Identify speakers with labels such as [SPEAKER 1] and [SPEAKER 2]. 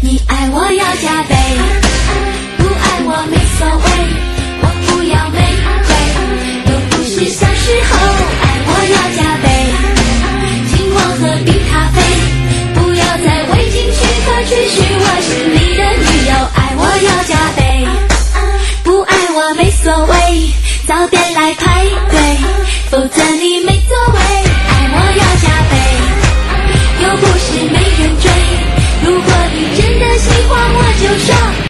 [SPEAKER 1] 你爱我要加倍，不爱我没所谓，我不要玫瑰，都不是小时候。爱我要加倍，请我喝冰咖啡，不要再喂进去和去许我是你的女友。爱我要加倍，不爱我没所谓，早点来排队，否则你没座位。爱我要加倍，又不是没人追，如果你真的喜欢我就说。